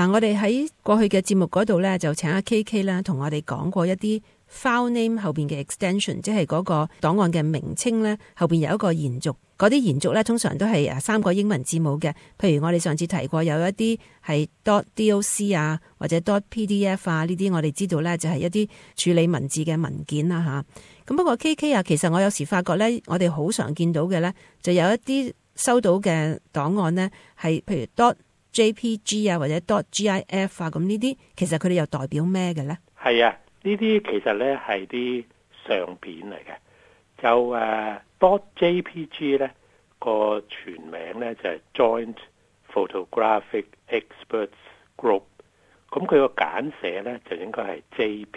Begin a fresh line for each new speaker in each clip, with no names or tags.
嗱，我哋喺過去嘅節目嗰度咧，就請阿 KK 啦，同我哋講過一啲 file name 後邊嘅 extension，即係嗰個檔案嘅名稱咧，後邊有一個延續。嗰啲延續咧，通常都係3個英文字母嘅。譬如我哋上次提過有一啲係 .doc 啊，或者 .pdf 啊，呢啲我哋知道咧就係一啲處理文字嘅文件啦吓。咁不過 KK 啊，其實我有時發覺咧，我哋好常見到嘅咧，就有一啲收到嘅檔案咧，係譬如 .jpg 啊，或者 .gif 啊，咁呢啲其實佢哋又代表咩嘅咧？係啊，
呢啲其實咧係啲相片嚟嘅。就.jpg 咧個全名咧就係 Joint Photographic Experts Group， 咁佢個簡寫咧就應該係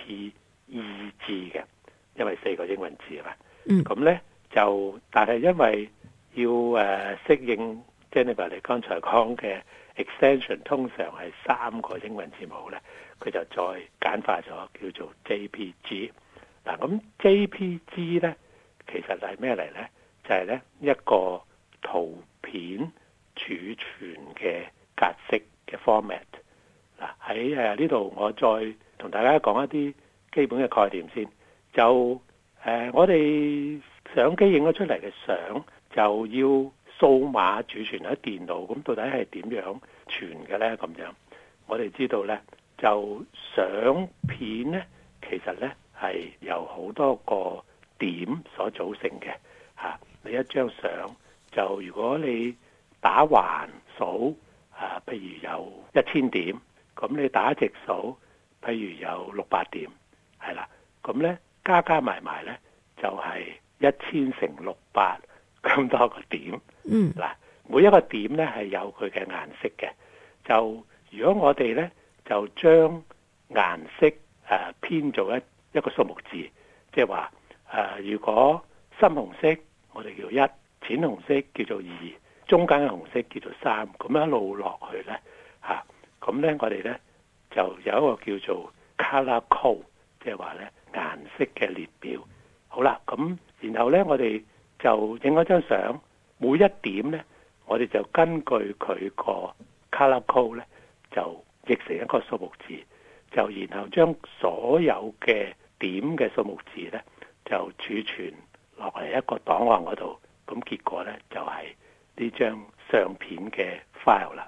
JPEG 嘅，因為4個英文字啊嘛。咁咧就但係因為要適應 Jennifer 你剛才講嘅 extension 通常係3個英文字母咧，佢就再簡化咗叫做 JPG。嗱，咁 JPG 咧其實係咩嚟咧？就係咧一個圖片儲存嘅格式嘅 format。嗱，喺呢度我再同大家講一啲基本嘅概念先。就我哋相機影咗出嚟嘅相就要數碼儲存喺電腦，咁到底係點樣傳嘅咧？咁樣我哋知道咧，就相片咧其實咧係由好多個點所組成嘅嚇。你一張相就如果你打橫數譬如有1000點，咁你打直數，譬如有600點，係啦，咁咧加埋咧就係1000乘600咁多個點。嗱，每一個點咧係有佢嘅顏色嘅。就如果我哋咧就將顏色編做一個數目字，即係話如果深紅色我哋叫1，淺紅色叫做2，中間嘅紅色叫做3，咁樣一路落去咧咁咧我哋咧就有一個叫做 color code， 即係話咧顏色嘅列表。好啦，咁然後咧我哋就影咗張相，每一點咧我哋就根據佢個 color code 咧就譯成一個數目字，就然後將所有嘅點嘅數目字咧就儲存落嚟一個檔案嗰度，咁結果咧就係呢張相片嘅 file 啦。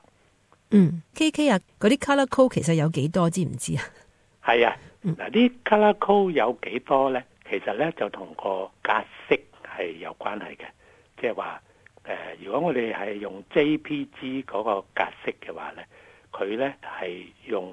KK 啊，嗰啲 color code 其實有幾多知唔知啊？
係啊，嗱啲 color code 有幾多咧？其實咧就同個格式係有關係嘅，即係話如果我哋係用 JPG 嗰個格式嘅話咧，佢咧係用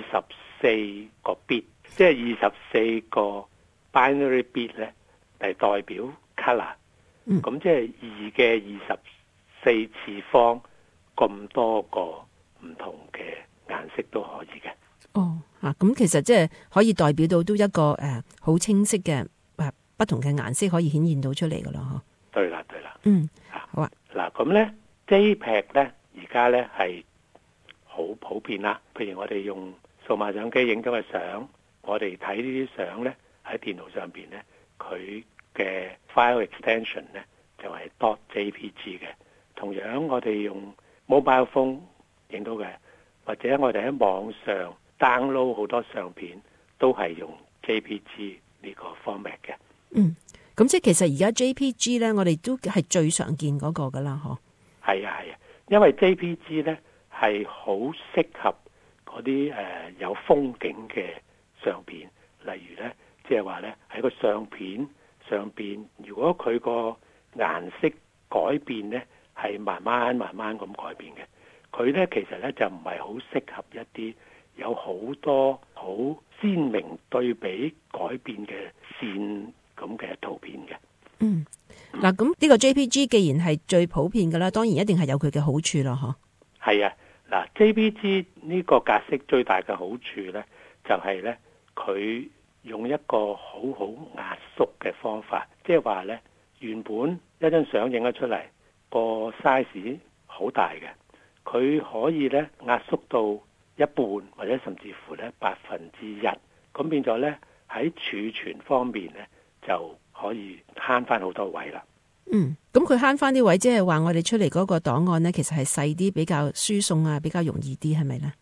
24個 bit， 即係24個 binary bit 咧嚟代表 color。咁即係2嘅24次方咁多個唔同嘅顏色都可以嘅。
咁其實即係可以代表到都一個好清晰嘅不同嘅顏色可以顯現到出嚟噶啦。
對啦。
好啊。
嗱，咁咧 JPEG 咧而家咧係好普遍啦。譬如我哋用數碼相機影咗嘅相，我哋睇呢啲相咧喺電腦上邊咧，佢嘅 file extension 咧就係 .jpg 嘅。同樣我哋用 mobile phone 影到嘅，或者我哋喺網上 download 好多相片都係用 JPG 呢個 format 嘅。
咁即係其實而家 JPG 咧，我哋都係最常見嗰個噶啦，嗬。係
啊，因為 JPG 咧係好適合嗰啲有風景嘅相片，例如咧即係話咧喺個相片上邊，如果佢個顏色改變咧係慢慢咁改變嘅，佢咧其實咧就唔係好適合一啲有好多好鮮明對比改變嘅線咁嘅圖片嘅。
嗱，咁呢個 JPG 既然係最普遍嘅啦，當然一定係有佢嘅好處咯，嗬。
係啊，嗱 JPG 呢個格式最大嘅好處咧，就係咧佢用一個好壓縮嘅方法，即係話咧原本一張相影咗出嚟個 size 好大嘅，佢可以咧壓縮到一半或者甚至乎咧1%，咁變咗咧喺儲存方面咧就可以慳翻好多位啦。
咁佢慳翻啲位，即係話我哋出嚟嗰個檔案咧，其實係細啲，比較輸送啊，比較容易啲，係咪咧？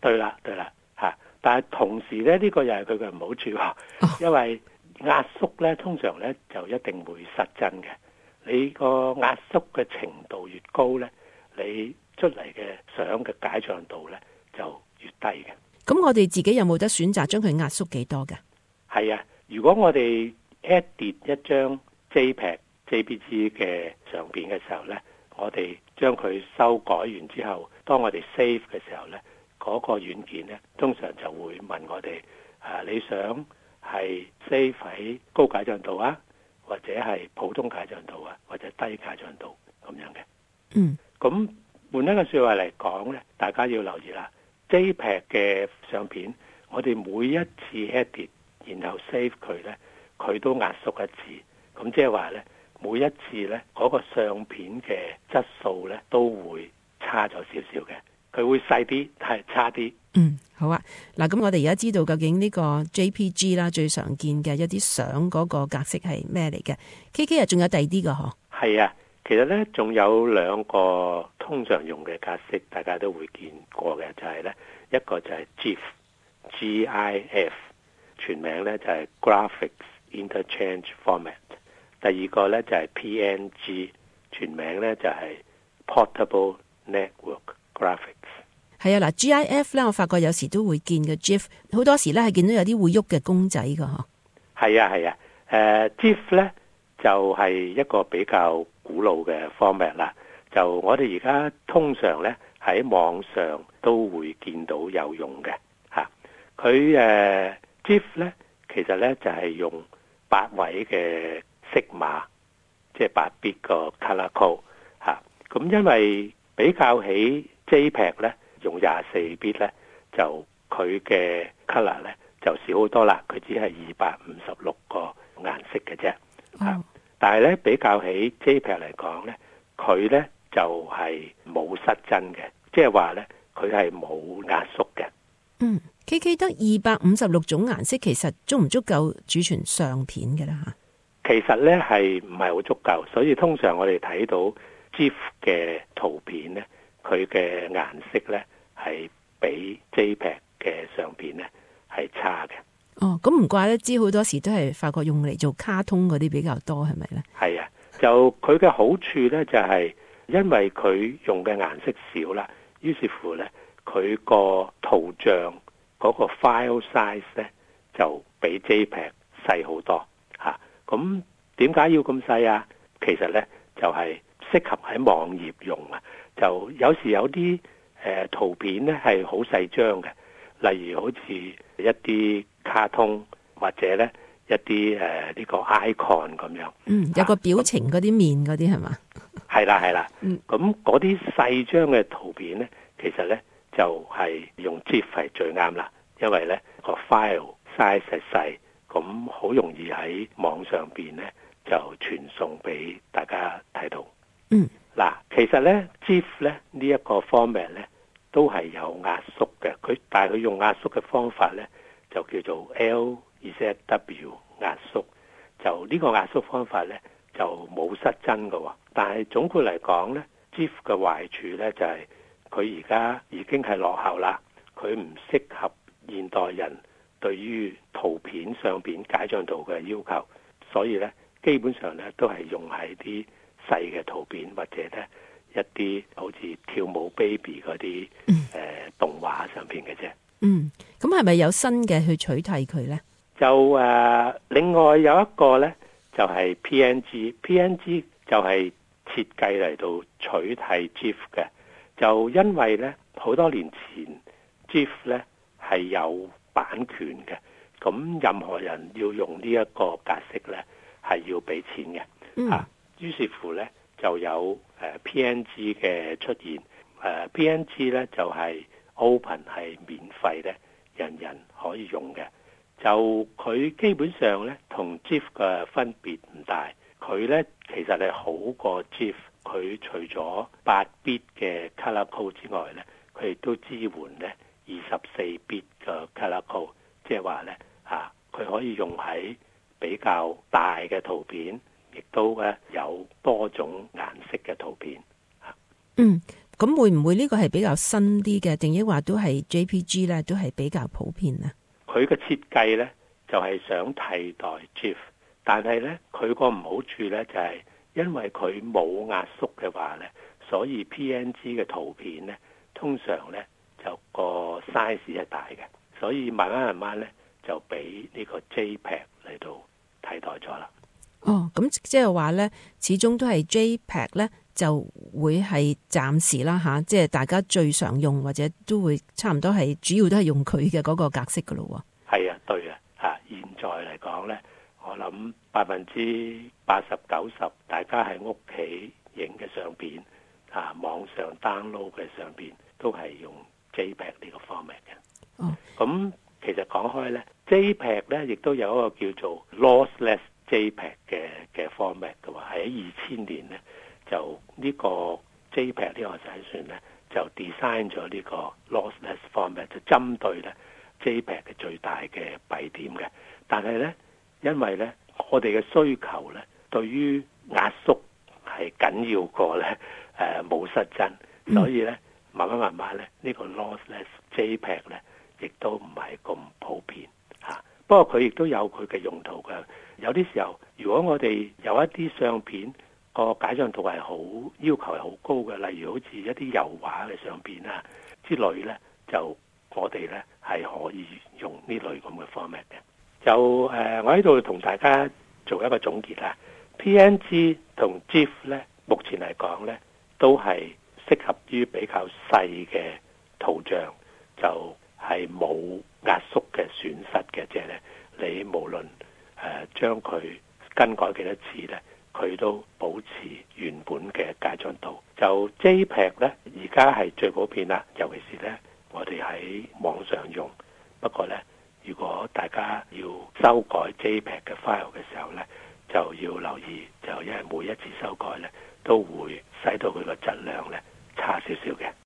對啦嚇。但係同時咧，呢個又係佢嘅唔好處喎，因為壓縮咧通常咧就一定會失真嘅。你個壓縮嘅程度越高咧，你出嚟嘅相嘅解像度咧就越低嘅。
咁我哋自己有冇得選擇將佢壓縮幾多㗎？
係啊，如果我哋 edit 一張 JPG 嘅相片嘅時候咧，我哋將佢修改完之後，當我哋 save 嘅時候咧，嗰個軟件咧通常就會問我哋你想係 save 喺高解像度啊，或者係普通解像度啊，或者低解像度咁樣嘅。
嗯，
咁換一個説話嚟講咧，大家要留意啦。JPEG 嘅相片，我哋每一次 edit 然後 save 佢咧，佢都壓縮一次。咁即係話咧，每一次咧嗰個相片嘅質素咧都會差咗少少嘅，佢會細啲，係差啲。
嗯，好啊。嗱，咁我哋而家知道究竟呢個 JPG 啦，最常見嘅一啲相嗰個格式係咩嚟嘅？KK 啊，仲有第二啲㗎嗬？係
啊，其實咧仲有兩個通常用嘅格式，大家都會見過嘅，就係咧一個就係 GIF，全名咧就係 Graphics Interchange Format。第二個咧就係 PNG，全名咧就係 Portable Network Graphics。係啊，嗱 GIF 咧，我發覺有時都會見嘅 GIF， 好多時咧係見到有啲會喐嘅公仔㗎嗬。係啊，GIF 咧就係一個比較古老嘅 format 啦。就我哋而家通常咧喺網上都會見到有用嘅嚇。佢GIF 咧其實咧就係用8位嘅色碼，即係8 bit 個 color code 嚇。咁因為比較起 JPEG 咧用24 bit 咧，就佢嘅 color 咧就少好多啦。佢只係256個顏色嘅啫嚇。但係咧比較起 JPEG 嚟講咧，佢咧就係冇失真嘅，即係話咧佢係冇壓縮嘅。嗯，KK 得256種顏色，其實足唔足夠儲存相片嘅啦嚇？其實咧係唔係好足夠，所以通常我哋睇到 GIF 嘅圖片咧，佢嘅顏色咧係比 JPEG 嘅相片咧係差嘅。哦，咁唔怪得知好多時都係發覺用嚟做卡通嗰啲比較多，係咪咧？係啊，就佢嘅好處咧就係因為佢用嘅顏色少啦，於是乎咧佢個圖像嗰個 file size 咧就比 JPEG 細好多嚇。咁點解要咁細啊？其實咧就係適合喺網頁用啊。就有時有啲圖片咧係好細張嘅，例如好似一啲卡通或者咧一啲呢個 icon 咁樣。嗯，有個表情嗰啲面嗰啲係嘛？係啦。咁嗰啲細張嘅圖片咧，其實咧就係用 GIF 係最啱啦，因為咧個 file size 係細，咁好容易喺網上邊咧就傳送俾大家睇到。嗯。嗱，其實咧 GIF 咧呢一個 format 咧都係有壓縮嘅，但係佢用壓縮嘅方法咧就叫做 LZW 壓縮。就呢個壓縮方法咧就冇失真嘅，但係總括嚟講咧 GIF 嘅壞處咧就係佢而家已經係落後啦，佢唔適合現代人對於圖片相片解像度嘅要求，所以咧基本上咧都係用喺啲細嘅圖片或者咧一啲好似跳舞 baby 嗰啲動畫上邊嘅啫。嗯，咁係咪有新嘅去取替佢咧？就另外有一個咧就係 PNG 就係設計嚟到取替 GIF 嘅。就因為咧好多年前 GIF 咧係有版權嘅，咁任何人要用呢一個格式咧係要俾錢嘅。於是乎咧就有PNG 嘅出現。PNG 咧就係 open 係免費咧，人人可以用嘅。就佢基本上咧同 GIF 嘅分別唔大，佢咧其實係好過 GIF。佢除咗8 bit 嘅 color code 之外咧，佢亦都支援咧24 bit 嘅 color code， 即係話咧佢可以用喺比較大嘅圖片，亦都咧有多種顏色嘅圖片。
咁會唔會呢個係比較新啲嘅，定抑或都係 JPG 咧，都係比較普遍啊？
佢嘅設計呢，就係想替代 GIF， 但係呢，佢個唔好處呢，就係因為佢冇壓縮嘅話呢，所以 PNG 嘅圖片呢，通常呢就個 size 係大嘅，所以慢慢呢就俾呢個 JPEG 嚟到替代咗啦。
哦，咁即係話呢，始終都係 JPEG 呢就會係暫時啦吓，即係大家最常用或者都會差唔多係主要都係用佢嘅嗰個格式噶咯。
係啊，對啊，現在嚟講呢，我諗80%、90%大家喺屋企影嘅相片網上 download 嘅相片都係用 JPEG 呢個 format 嘅。
哦，
咁其實講開呢 JPEG 呢亦都有一個叫做 lossless JPEG 嘅 format 嘅話，喺2000年呢，就呢個 JPEG 呢個仔算呢，就 design 咗呢個 lossless format， 就針對呢 JPEG 嘅最大嘅弊點嘅。但係呢，因為呢我哋嘅需求呢，對於壓縮係緊要過呢冇失真，所以呢，慢慢呢，呢個 lossless JPEG 呢亦都唔係咁普遍嚇。不過佢亦都有佢嘅用途嘅。有啲時候，如果我哋有一啲相片個解像度係好要求係好高嘅，例如好似一啲油畫嘅相片之類呢，就我哋呢係可以用呢類咁嘅 format 嘅。就我喺度同大家做一個總結啦。PNG 同 GIF 呢，目前嚟講呢，都係適合於比較細嘅圖像，就係冇壓縮嘅損失嘅，即係呢，你無論將佢更改幾多次呢，佢都保持原本嘅解像度。就 JPEG 呢，而家係最普遍啦，尤其是呢，我哋喺網上用。不過呢，如果大家要修改 JPEG 嘅 file 嘅時候呢，就要留意，就因為每一次修改呢，都會使到佢個質量呢差少少嘅。